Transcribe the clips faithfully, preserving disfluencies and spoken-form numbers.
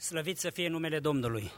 Slăvit să fie numele Domnului!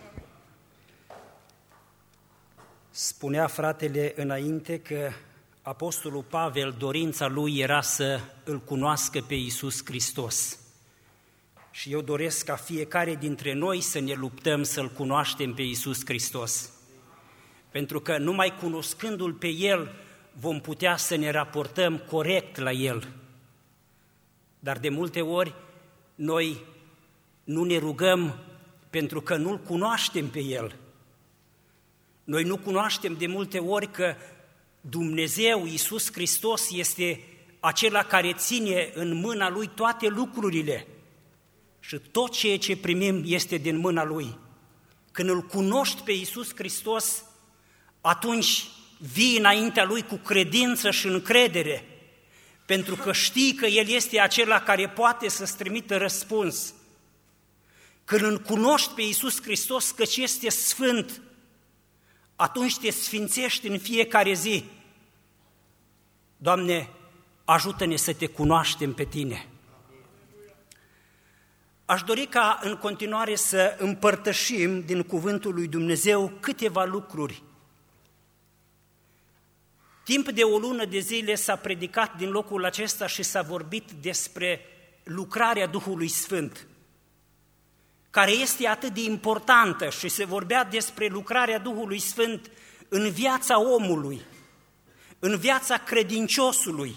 Spunea fratele înainte că apostolul Pavel, dorința lui era să îl cunoască pe Iisus Hristos. Și eu doresc ca fiecare dintre noi să ne luptăm să-L cunoaștem pe Iisus Hristos. Pentru că numai cunoscându-L pe El vom putea să ne raportăm corect la El. Dar de multe ori noi nu ne rugăm pentru că nu-L cunoaștem pe El. Noi nu cunoaștem de multe ori că Dumnezeu, Iisus Hristos, este acela care ține în mâna Lui toate lucrurile și tot ceea ce primim este din mâna Lui. Când îl cunoști pe Iisus Hristos, atunci vii înaintea Lui cu credință și încredere, pentru că știi că El este acela care poate să-ți trimită răspuns. Când îl cunoști pe Iisus Hristos căci este sfânt, atunci te sfințești în fiecare zi. Doamne, ajută-ne să te cunoaștem pe Tine. Aș dori ca în continuare să împărtășim din Cuvântul lui Dumnezeu câteva lucruri. Timp de o lună de zile s-a predicat din locul acesta și s-a vorbit despre lucrarea Duhului Sfânt, care este atât de importantă, și se vorbea despre lucrarea Duhului Sfânt în viața omului, în viața credinciosului.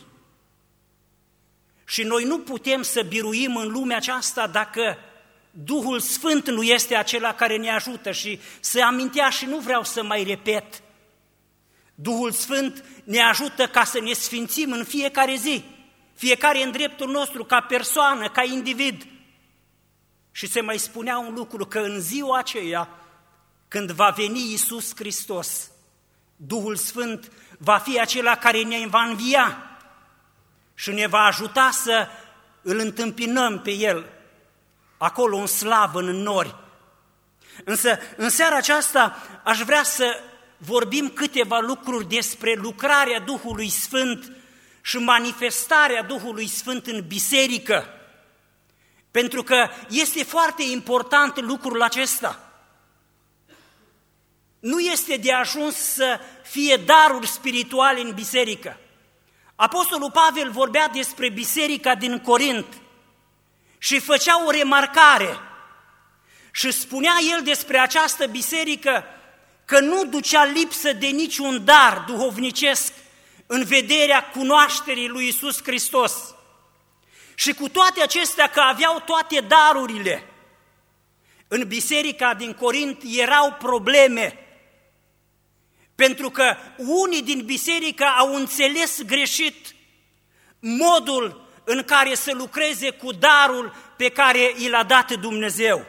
Și noi nu putem să biruim în lumea aceasta dacă Duhul Sfânt nu este acela care ne ajută. Și se amintea, și nu vreau să mai repet, Duhul Sfânt ne ajută ca să ne sfințim în fiecare zi, fiecare în dreptul nostru, ca persoană, ca individ. Și se mai spunea un lucru, că în ziua aceea, când va veni Iisus Hristos, Duhul Sfânt va fi acela care ne va învia și ne va ajuta să îl întâmpinăm pe El, acolo în slavă, în nori. Însă, în seara aceasta, aș vrea să vorbim câteva lucruri despre lucrarea Duhului Sfânt și manifestarea Duhului Sfânt în biserică, pentru că este foarte important lucrul acesta. Nu este de ajuns să fie daruri spirituale în biserică. Apostolul Pavel vorbea despre biserica din Corint și făcea o remarcare și spunea el despre această biserică că nu ducea lipsă de niciun dar duhovnicesc în vederea cunoașterii lui Iisus Hristos. Și cu toate acestea, că aveau toate darurile, în biserica din Corint erau probleme, pentru că unii din biserică au înțeles greșit modul în care să lucreze cu darul pe care i l-a dat Dumnezeu.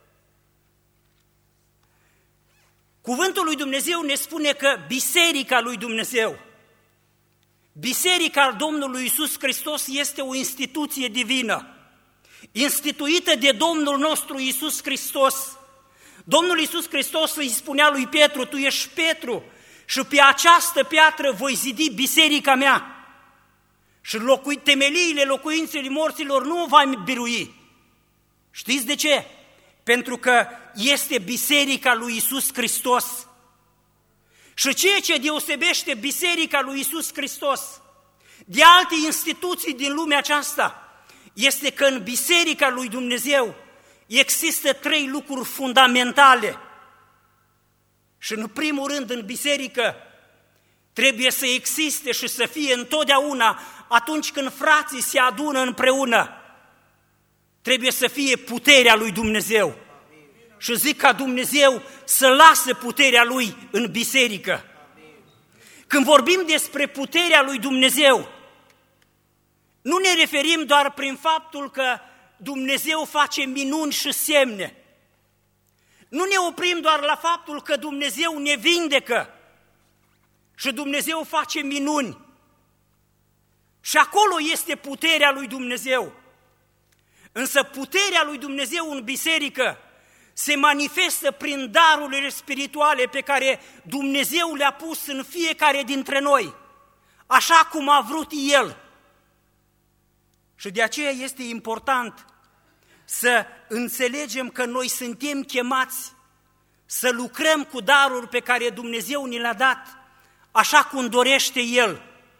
Cuvântul lui Dumnezeu ne spune că biserica lui Dumnezeu, biserica Domnului Iisus Hristos, este o instituție divină, instituită de Domnul nostru Iisus Hristos. Domnul Iisus Hristos îi spunea lui Petru: tu ești Petru și pe această piatră voi zidi biserica mea și locui, temeliile locuinței morților nu o va birui. Știți de ce? Pentru că este biserica lui Iisus Hristos. Și ceea ce deosebește biserica lui Iisus Hristos de alte instituții din lumea aceasta este că în biserica lui Dumnezeu există trei lucruri fundamentale. Și în primul rând, în biserică trebuie să existe și să fie întotdeauna, atunci când frații se adună împreună, trebuie să fie puterea lui Dumnezeu. Și zic ca Dumnezeu să lasă puterea Lui în biserică. Când vorbim despre puterea lui Dumnezeu, nu ne referim doar prin faptul că Dumnezeu face minuni și semne. Nu ne oprim doar la faptul că Dumnezeu ne vindecă și Dumnezeu face minuni. Și acolo este puterea lui Dumnezeu. Însă puterea lui Dumnezeu în biserică se manifestă prin darurile spirituale pe care Dumnezeu le-a pus în fiecare dintre noi, așa cum a vrut El. Și de aceea este important să înțelegem că noi suntem chemați să lucrăm cu daruri pe care Dumnezeu ni le-a dat, așa cum dorește El.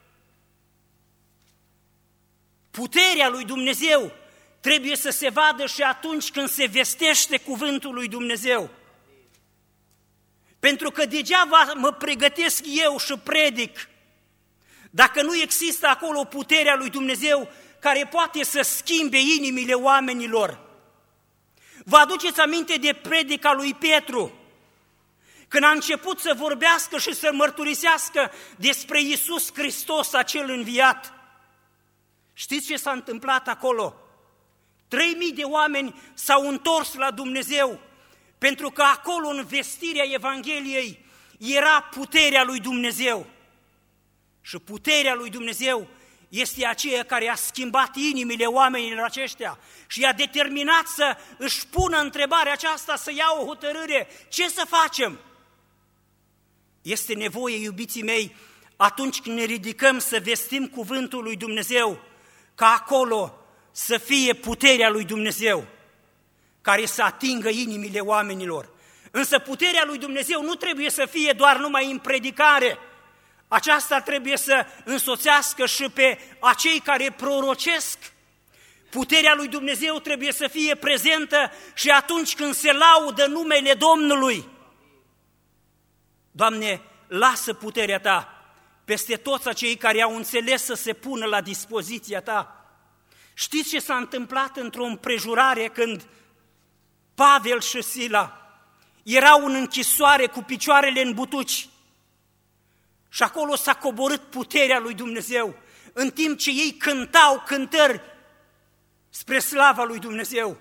Puterea lui Dumnezeu trebuie să se vadă și atunci când se vestește cuvântul lui Dumnezeu. Pentru că degeaba mă pregătesc eu și predic, dacă nu există acolo puterea lui Dumnezeu care poate să schimbe inimile oamenilor. Vă aduceți aminte de predica lui Petru, când a început să vorbească și să mărturisească despre Iisus Hristos, acel înviat. Știți ce s-a întâmplat acolo? Trei mii de oameni s-au întors la Dumnezeu, pentru că acolo, în vestirea Evangheliei, era puterea lui Dumnezeu. Și puterea lui Dumnezeu este aceea care a schimbat inimile oamenilor aceștia și i-a determinat să își pună întrebarea aceasta, să ia o hotărâre. Ce să facem? Este nevoie, iubiții mei, atunci când ne ridicăm să vestim cuvântul lui Dumnezeu, ca acolo să fie puterea lui Dumnezeu, care să atingă inimile oamenilor. Însă puterea lui Dumnezeu nu trebuie să fie doar numai în predicare. Aceasta trebuie să însoțească și pe acei care prorocesc. Puterea lui Dumnezeu trebuie să fie prezentă și atunci când se laudă numele Domnului. Doamne, lasă puterea Ta peste toți acei care au înțeles să se pună la dispoziția Ta. Știți ce s-a întâmplat într-o împrejurare când Pavel și Sila erau în închisoare cu picioarele în butuci și acolo s-a coborât puterea lui Dumnezeu în timp ce ei cântau cântări spre slava lui Dumnezeu.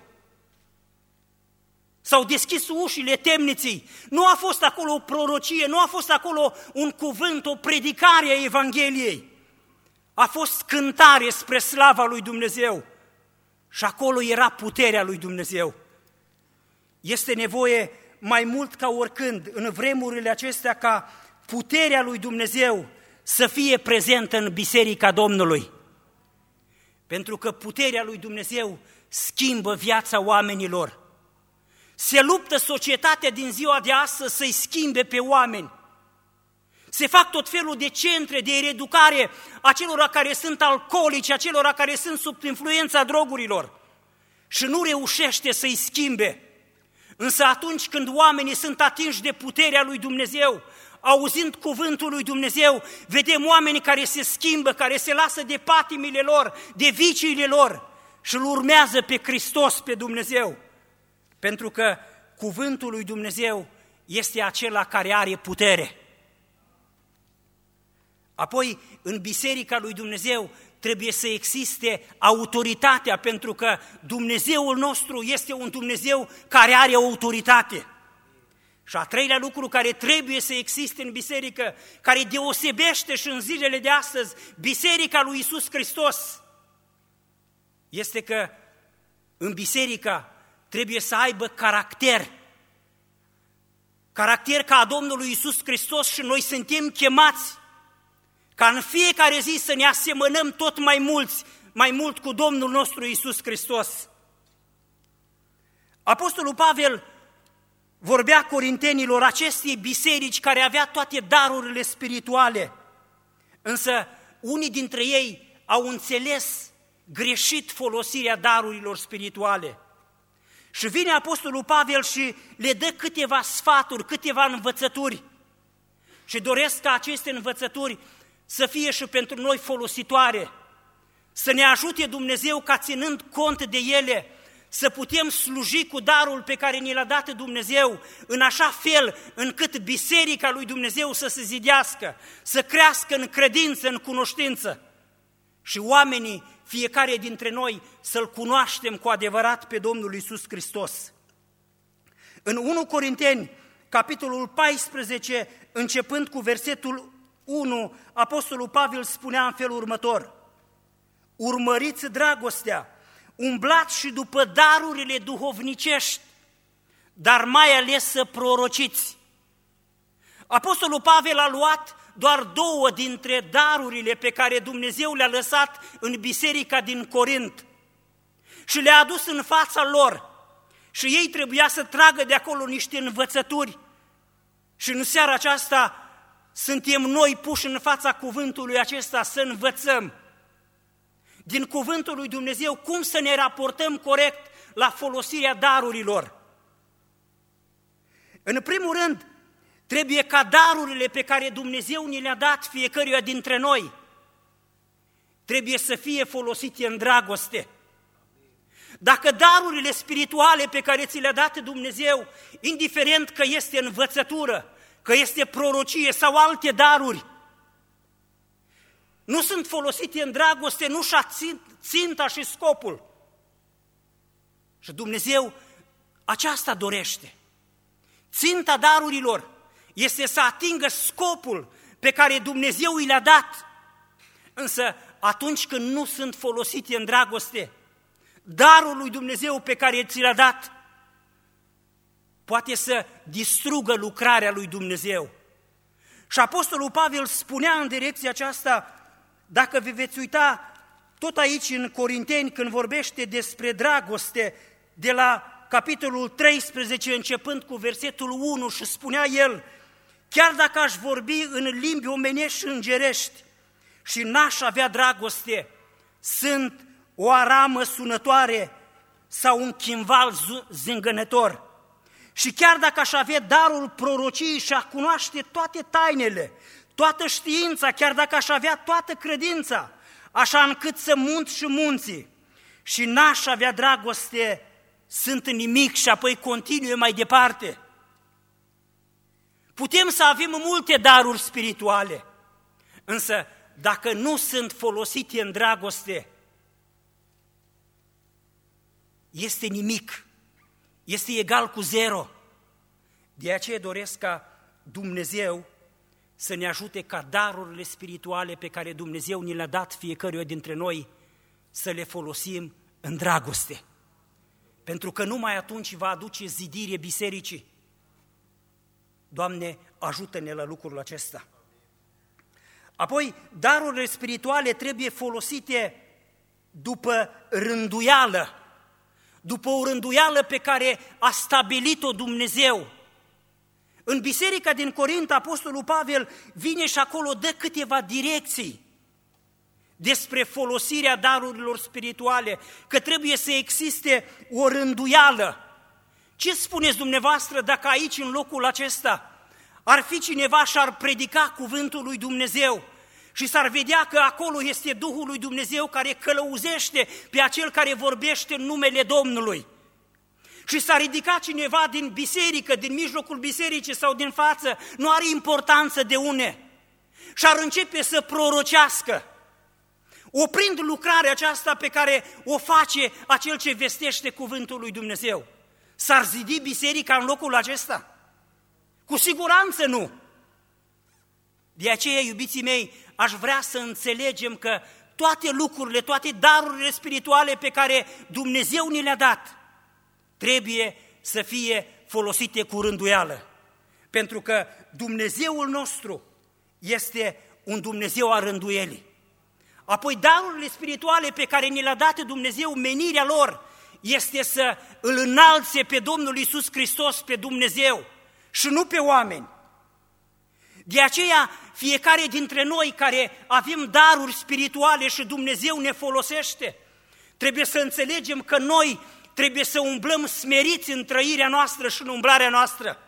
S-au deschis ușile temniței, nu a fost acolo o prorocie, nu a fost acolo un cuvânt, o predicare a Evangheliei. A fost cântare spre slava lui Dumnezeu și acolo era puterea lui Dumnezeu. Este nevoie mai mult ca oricând, în vremurile acestea, ca puterea lui Dumnezeu să fie prezentă în Biserica Domnului. Pentru că puterea lui Dumnezeu schimbă viața oamenilor. Se luptă societatea din ziua de astăzi să-i schimbe pe oameni. Se fac tot felul de centre de reeducare a celor care sunt alcoolici, a celor care sunt sub influența drogurilor și nu reușește să-i schimbe. Însă atunci când oamenii sunt atinși de puterea lui Dumnezeu, auzind cuvântul lui Dumnezeu, vedem oamenii care se schimbă, care se lasă de patimile lor, de viciile lor și îl urmează pe Hristos, pe Dumnezeu. Pentru că cuvântul lui Dumnezeu este acela care are putere. Apoi, în Biserica lui Dumnezeu trebuie să existe autoritatea, pentru că Dumnezeul nostru este un Dumnezeu care are autoritate. Și a treilea lucru care trebuie să existe în biserică, care deosebește și în zilele de astăzi Biserica lui Iisus Hristos, este că în biserică trebuie să aibă caracter. Caracter ca a Domnului Iisus Hristos și noi suntem chemați ca în fiecare zi să ne asemănăm tot mai mulți, mai mult cu Domnul nostru Iisus Hristos. Apostolul Pavel vorbea corintenilor, acestei biserici care avea toate darurile spirituale, însă unii dintre ei au înțeles greșit folosirea darurilor spirituale. Și vine Apostolul Pavel și le dă câteva sfaturi, câteva învățături și doresc ca aceste învățături să fie și pentru noi folositoare, să ne ajute Dumnezeu ca ținând cont de ele, să putem sluji cu darul pe care ni l-a dat Dumnezeu, în așa fel încât biserica lui Dumnezeu să se zidească, să crească în credință, în cunoștință și oamenii, fiecare dintre noi, să-L cunoaștem cu adevărat pe Domnul Iisus Hristos. În întâi Corinteni, capitolul paisprezece, începând cu versetul unu, Apostolul Pavel spunea în felul următor: urmăriți dragostea, umblați și după darurile duhovnicești, dar mai ales să prorociți. Apostolul Pavel a luat doar două dintre darurile pe care Dumnezeu le-a lăsat în biserica din Corint. și le-a adus în fața lor și ei trebuia să tragă de acolo niște învățături. Și în seara aceasta suntem noi puși în fața cuvântului acesta să învățăm din cuvântul lui Dumnezeu cum să ne raportăm corect la folosirea darurilor. În primul rând, trebuie ca darurile pe care Dumnezeu ni le-a dat fiecăruia dintre noi, trebuie să fie folosite în dragoste. Dacă darurile spirituale pe care ți le-a dat Dumnezeu, indiferent că este învățătură, că este prorocie sau alte daruri, nu sunt folosite în dragoste, nu și-a ținta și scopul. Și Dumnezeu aceasta dorește. Ținta darurilor este să atingă scopul pe care Dumnezeu i l-a dat. Însă atunci când nu sunt folosite în dragoste, darul lui Dumnezeu pe care ți l-a dat poate să distrugă lucrarea lui Dumnezeu. Și Apostolul Pavel spunea în direcția aceasta, dacă vă veți uita tot aici în Corinteni, când vorbește despre dragoste, de la capitolul treisprezece, începând cu versetul unu, și spunea el, chiar dacă aș vorbi în limbi omenești și îngerești și n-aș avea dragoste, sunt o aramă sunătoare sau un chimval zângănător. Și chiar dacă aș avea darul prorociei și a cunoaște toate tainele, toată știința, chiar dacă aș avea toată credința, așa încât să munt și munții, și n-aș avea dragoste, sunt nimic. Și apoi continue mai departe. Putem să avem multe daruri spirituale, însă dacă nu sunt folosite în dragoste, este nimic, este egal cu zero. De aceea doresc ca Dumnezeu să ne ajute ca darurile spirituale pe care Dumnezeu ni le-a dat fiecăruia dintre noi să le folosim în dragoste. Pentru că numai atunci va aduce zidire bisericii. Doamne, ajută-ne la lucrul acesta. Apoi, darurile spirituale trebuie folosite după rânduială, după o rânduială pe care a stabilit-o Dumnezeu. În biserica din Corint, Apostolul Pavel vine și acolo dă câteva direcții despre folosirea darurilor spirituale, că trebuie să existe o rânduială. Ce spuneți dumneavoastră dacă aici, în locul acesta, ar fi cineva și ar predica cuvântul lui Dumnezeu și s-ar vedea că acolo este Duhul lui Dumnezeu care călăuzește pe acel care vorbește în numele Domnului? Și s-a ridicat cineva din biserică, din mijlocul bisericii sau din față, nu are importanță de une, și ar începe să prorocească, oprind lucrarea aceasta pe care o face acel ce vestește cuvântul lui Dumnezeu. S-ar zidi biserica în locul acesta? Cu siguranță nu. De aceea, iubiții mei, aș vrea să înțelegem că toate lucrurile, toate darurile spirituale pe care Dumnezeu ni le-a dat, trebuie să fie folosite cu rânduială, pentru că Dumnezeul nostru este un Dumnezeu al rânduielii. Apoi darurile spirituale pe care ni le-a dat Dumnezeu, menirea lor este să îl înalțe pe Domnul Iisus Hristos, pe Dumnezeu, și nu pe oameni. De aceea, fiecare dintre noi care avem daruri spirituale și Dumnezeu ne folosește, trebuie să înțelegem că noi trebuie să umblăm smeriți în trăirea noastră și în umblarea noastră,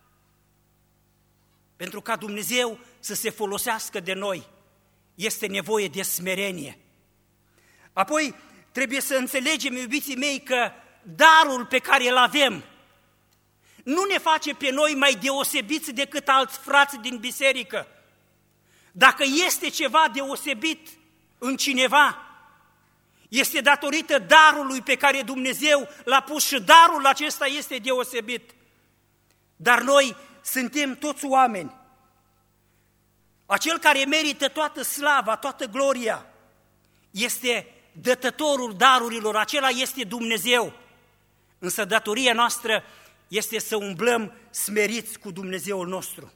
pentru ca Dumnezeu să se folosească de noi. Este nevoie de smerenie. Apoi, trebuie să înțelegem, iubiții mei, că darul pe care îl avem nu ne face pe noi mai deosebiți decât alți frați din biserică. Dacă este ceva deosebit în cineva, este datorită darului pe care Dumnezeu l-a pus și darul acesta este deosebit. Dar noi suntem toți oameni. Acel care merită toată slava, toată gloria, este dătătorul darurilor, acela este Dumnezeu. Însă datoria noastră este să umblăm smeriți cu Dumnezeul nostru.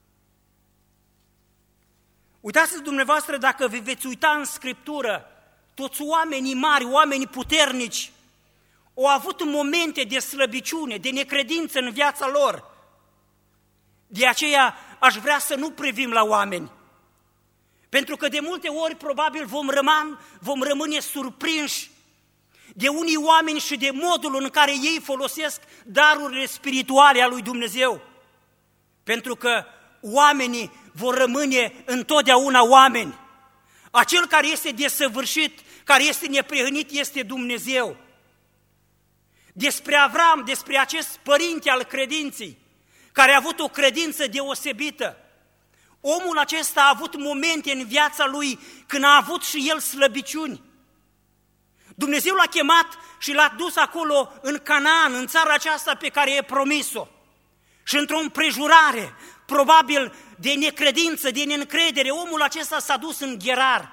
Uitați-vă dumneavoastră, dacă vă veți uita în Scriptură, toți oamenii mari, oamenii puternici, au avut momente de slăbiciune, de necredință în viața lor. De aceea aș vrea să nu privim la oameni, pentru că de multe ori probabil vom, rămân, vom rămâne surprinși de unii oameni și de modul în care ei folosesc darurile spirituale ale lui Dumnezeu. Pentru că oamenii vor rămâne întotdeauna oameni. Acel care este desăvârșit, care este neprihănit, este Dumnezeu. Despre Avram, despre acest părinte al credinței, care a avut o credință deosebită, omul acesta a avut momente în viața lui când a avut și el slăbiciuni. Dumnezeu l-a chemat și l-a dus acolo în Canaan, în țara aceasta pe care i-a promis-o. Și într-o împrejurare, probabil de necredință, de neîncredere, omul acesta s-a dus în Gerar.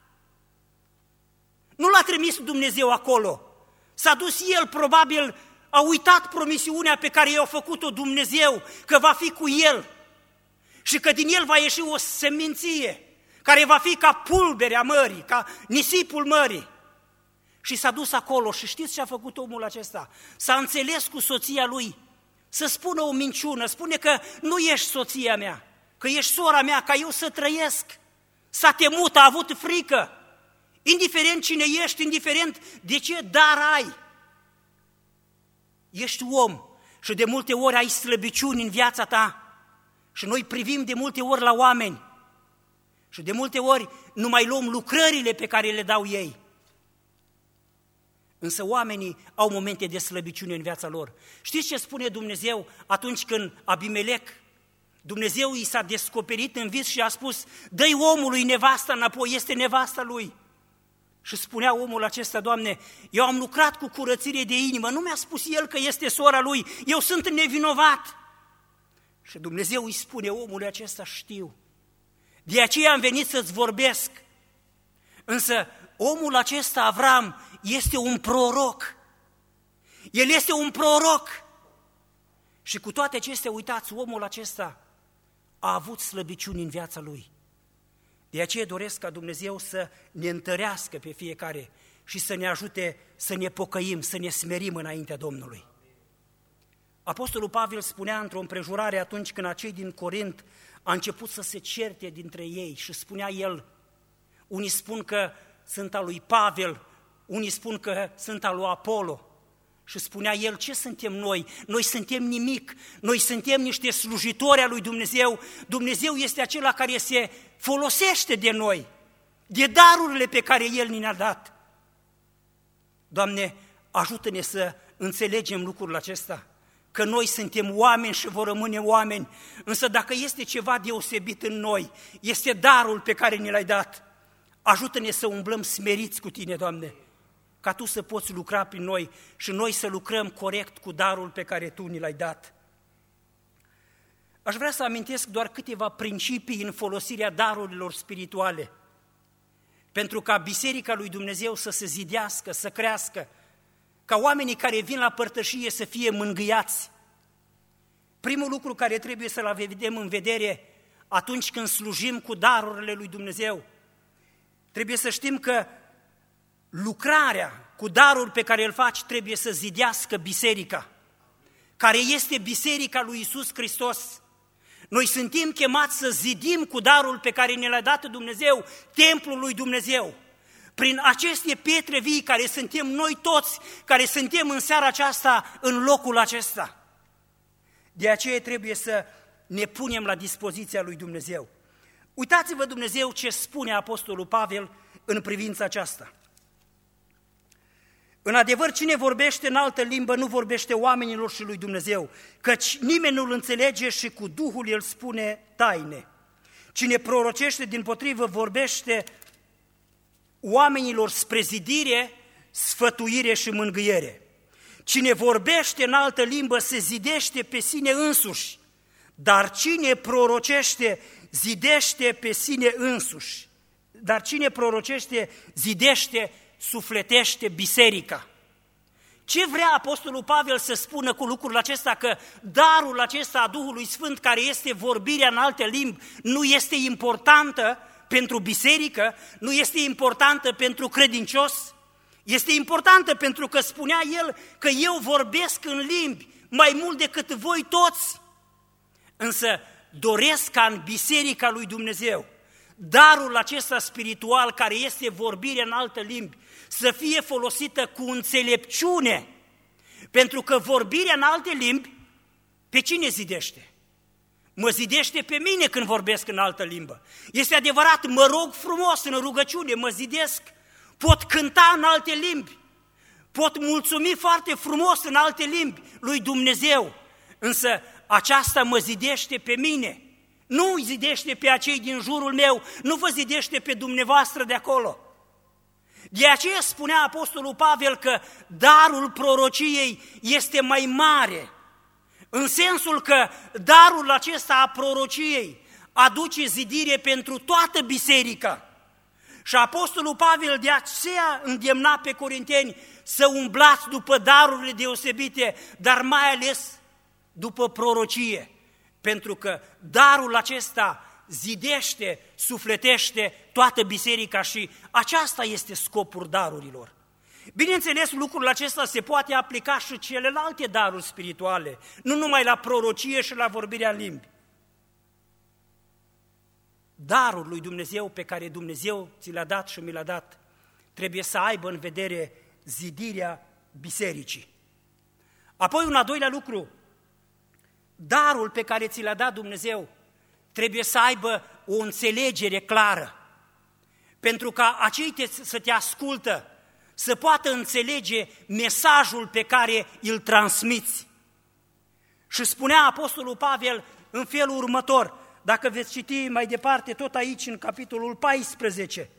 Nu l-a trimis Dumnezeu acolo. S-a dus el, probabil a uitat promisiunea pe care i-a făcut-o Dumnezeu, că va fi cu el și că din el va ieși o seminție care va fi ca pulberea mării, ca nisipul mării. Și s-a dus acolo și știți ce a făcut omul acesta? S-a înțeles cu soția lui să spună o minciună, spune că nu ești soția mea, că ești sora mea, ca eu să trăiesc. S-a temut, a avut frică, indiferent cine ești, indiferent de ce dar ai. Ești om și de multe ori ai slăbiciuni în viața ta și noi privim de multe ori la oameni și de multe ori nu mai luăm lucrările pe care le dau ei. Însă oamenii au momente de slăbiciune în viața lor. Știți ce spune Dumnezeu atunci când Abimelec, Dumnezeu i s-a descoperit în vis și a spus: dă-i omului nevasta înapoi, este nevasta lui. Și spunea omul acesta: Doamne, eu am lucrat cu curățire de inimă, nu mi-a spus el că este sora lui, eu sunt nevinovat. Și Dumnezeu îi spune omului acesta: știu, de aceea am venit să-ți vorbesc. Însă omul acesta, Avram, este un proroc. El este un proroc. Și cu toate acestea, uitați, omul acesta a avut slăbiciuni în viața lui. De aceea doresc ca Dumnezeu să ne întărească pe fiecare și să ne ajute să ne pocăim, să ne smerim înaintea Domnului. Apostolul Pavel spunea într-o împrejurare atunci când acei din Corint a început să se certe dintre ei și spunea el: unii spun că sunt al lui Pavel, unii spun că sunt al lui Apollo. Și spunea el: ce suntem noi? Noi suntem nimic, noi suntem niște slujitori al lui Dumnezeu. Dumnezeu este acela care se folosește de noi, de darurile pe care El ne-a dat. Doamne, ajută-ne să înțelegem lucrul acesta, că noi suntem oameni și vor rămâne oameni, însă dacă este ceva deosebit în noi, este darul pe care ne l-ai dat. Ajută-ne să umblăm smeriți cu Tine, Doamne, ca Tu să poți lucra prin noi și noi să lucrăm corect cu darul pe care Tu ni l-ai dat. Aș vrea să amintesc doar câteva principii în folosirea darurilor spirituale, pentru ca Biserica lui Dumnezeu să se zidească, să crească, ca oamenii care vin la părtășie să fie mângâiați. Primul lucru care trebuie să-l vedem în vedere atunci când slujim cu darurile lui Dumnezeu, trebuie să știm că lucrarea cu darul pe care îl faci trebuie să zidească biserica, care este biserica lui Iisus Hristos. Noi suntem chemați să zidim cu darul pe care ne l-a dat Dumnezeu, templul lui Dumnezeu. Prin aceste pietre vii care suntem noi toți, care suntem în seara aceasta, în locul acesta. De aceea trebuie să ne punem la dispoziția lui Dumnezeu. Uitați-vă Dumnezeu ce spune Apostolul Pavel în privința aceasta. În adevăr, cine vorbește în altă limbă nu vorbește oamenilor și lui Dumnezeu, căci nimeni nu-l înțelege și cu Duhul el spune taine. Cine prorocește dimpotrivă vorbește oamenilor spre zidire, sfătuire și mângâiere. Cine vorbește în altă limbă se zidește pe sine însuși, dar cine prorocește zidește pe sine însuși. Dar cine prorocește zidește, sufletește biserica. Ce vrea Apostolul Pavel să spună cu lucrul acesta? Că darul acesta a Duhului Sfânt, care este vorbirea în alte limbi, nu este importantă pentru biserică, nu este importantă pentru credincios, Este importantă pentru că spunea el că eu vorbesc în limbi mai mult decât voi toți. Însă doresc ca în biserica lui Dumnezeu darul acesta spiritual, care este vorbirea în alte limbi, să fie folosită cu înțelepciune, pentru că vorbirea în alte limbi, pe cine zidește? Mă zidește pe mine când vorbesc în altă limbă. Este adevărat, mă rog frumos în rugăciune, mă zidesc, pot cânta în alte limbi, pot mulțumi foarte frumos în alte limbi lui Dumnezeu, însă aceasta mă zidește pe mine, nu îi zidește pe acei din jurul meu, nu vă zidește pe dumneavoastră de acolo. De aceea spunea Apostolul Pavel că darul prorociei este mai mare, în sensul că darul acesta a prorociei aduce zidire pentru toată biserica. Și Apostolul Pavel de aceea îndemna pe corinteni să umblați după darurile deosebite, dar mai ales după prorocie, pentru că darul acesta zidește, sufletește toată biserica și aceasta este scopul darurilor. Bineînțeles, lucrul acesta se poate aplica și celelalte daruri spirituale, nu numai la prorocie și la vorbirea în limbi. Darul lui Dumnezeu pe care Dumnezeu ți l-a dat și mi l-a dat trebuie să aibă în vedere zidirea bisericii. Apoi un al doilea lucru, darul pe care ți l-a dat Dumnezeu trebuie să aibă o înțelegere clară, pentru ca acei te, să te ascultă să poată înțelege mesajul pe care îl transmiți. Și spunea Apostolul Pavel în felul următor, dacă veți citi mai departe, tot aici în capitolul paisprezece,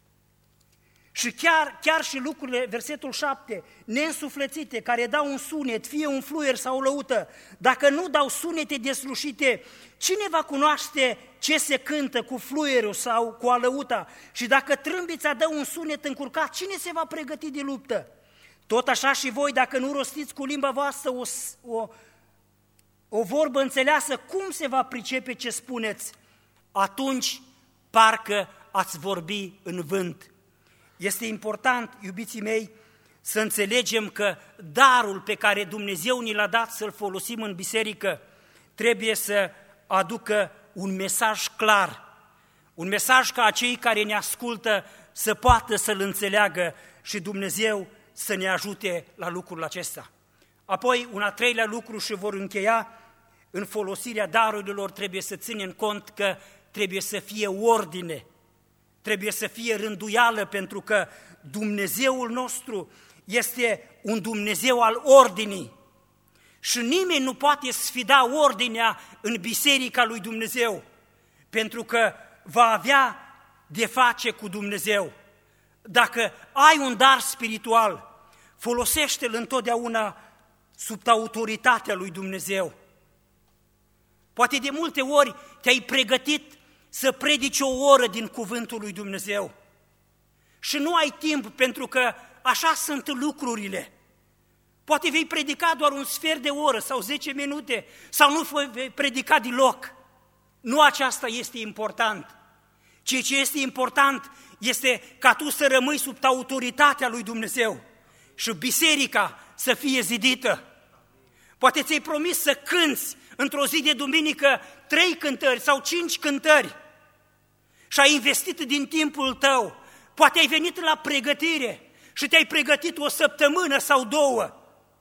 și chiar, chiar și lucrurile, versetul șapte, neînsuflețite, care dau un sunet, fie un fluier sau o lăută, dacă nu dau sunete deslușite, cine va cunoaște ce se cântă cu fluierul sau cu alăuta? Și dacă trâmbița dă un sunet încurcat, cine se va pregăti de luptă? Tot așa și voi, dacă nu rostiți cu limba voastră o, o, o vorbă înțeleasă, cum se va pricepe ce spuneți? Atunci parcă ați vorbi în vânt. Este important, iubiții mei, să înțelegem că darul pe care Dumnezeu ni l-a dat să-l folosim în biserică trebuie să aducă un mesaj clar, un mesaj ca acei care ne ascultă să poată să-l înțeleagă și Dumnezeu să ne ajute la lucrul acesta. Apoi, un al treilea lucru și vor încheia, în folosirea darurilor trebuie să ținem cont că trebuie să fie ordine, trebuie să fie rânduială, pentru că Dumnezeul nostru este un Dumnezeu al ordinii și nimeni nu poate sfida ordinea în biserica lui Dumnezeu, pentru că va avea de face cu Dumnezeu. Dacă ai un dar spiritual, folosește-l întotdeauna sub autoritatea lui Dumnezeu. Poate de multe ori te-ai pregătit să predici o oră din cuvântul lui Dumnezeu și nu ai timp, pentru că așa sunt lucrurile. Poate vei predica doar un sfert de oră sau zece minute sau nu vei predica deloc. Nu aceasta este important. Ceea ce este important este ca tu să rămâi sub autoritatea lui Dumnezeu și biserica să fie zidită. Poate ți-ai promis să cânți într-o zi de duminică trei cântări sau cinci cântări și ai investit din timpul tău. Poate ai venit la pregătire și te-ai pregătit o săptămână sau două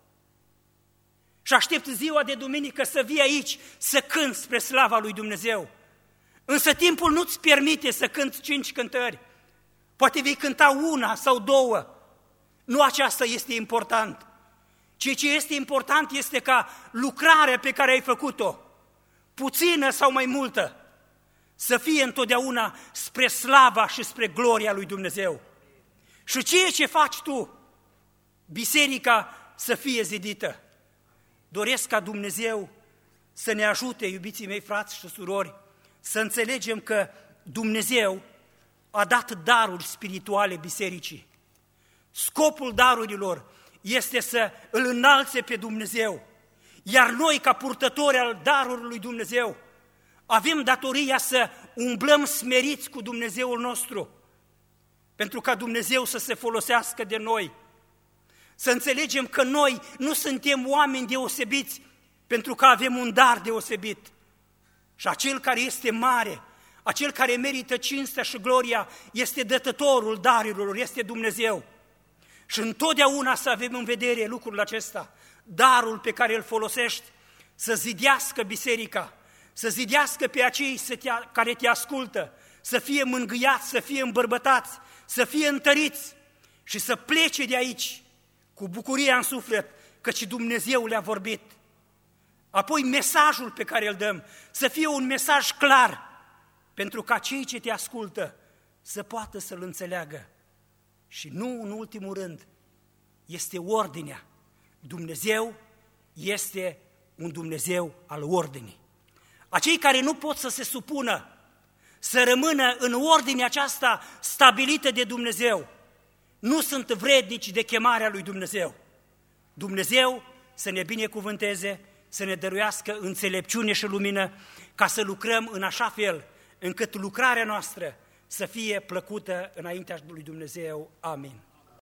și aștepți ziua de duminică să vii aici să cânți spre slava lui Dumnezeu. Însă timpul nu-ți permite să cânți cinci cântări. Poate vei cânta una sau două. Nu aceasta este important. Ceea ce este important este ca lucrarea pe care ai făcut-o, puțină sau mai multă, să fie întotdeauna spre slava și spre gloria lui Dumnezeu. Și ceea ce faci tu, biserica să fie zidită. Doresc ca Dumnezeu să ne ajute, iubiții mei, frați și surori, să înțelegem că Dumnezeu a dat daruri spirituale bisericii. Scopul darurilor este să îl înalțe pe Dumnezeu, iar noi, ca purtători al darului lui Dumnezeu, avem datoria să umblăm smeriți cu Dumnezeul nostru, pentru ca Dumnezeu să se folosească de noi Să înțelegem că noi nu suntem oameni deosebiți pentru că avem un dar deosebit. Și acel care este mare, acel care merită cinstea și gloria, este dătătorul darurilor, este Dumnezeu. Și întotdeauna să avem în vedere lucrul acesta, darul pe care îl folosești să zidească biserica, să zidească pe acei care te ascultă, să fie mângâiați, să fie îmbărbătați, să fie întăriți și să plece de aici cu bucuria în suflet, căci Dumnezeu le-a vorbit. Apoi mesajul pe care îl dăm să fie un mesaj clar, pentru ca cei ce te ascultă să poată să-l înțeleagă. Și nu în ultimul rând, este ordinea. Dumnezeu este un Dumnezeu al ordinii. Acei care nu pot să se supună, să rămână în ordinea aceasta stabilită de Dumnezeu, nu sunt vrednici de chemarea lui Dumnezeu. Dumnezeu să ne binecuvânteze, să ne dăruiască înțelepciune și lumină, ca să lucrăm în așa fel încât lucrarea noastră să fie plăcută înaintea lui Dumnezeu. Amin.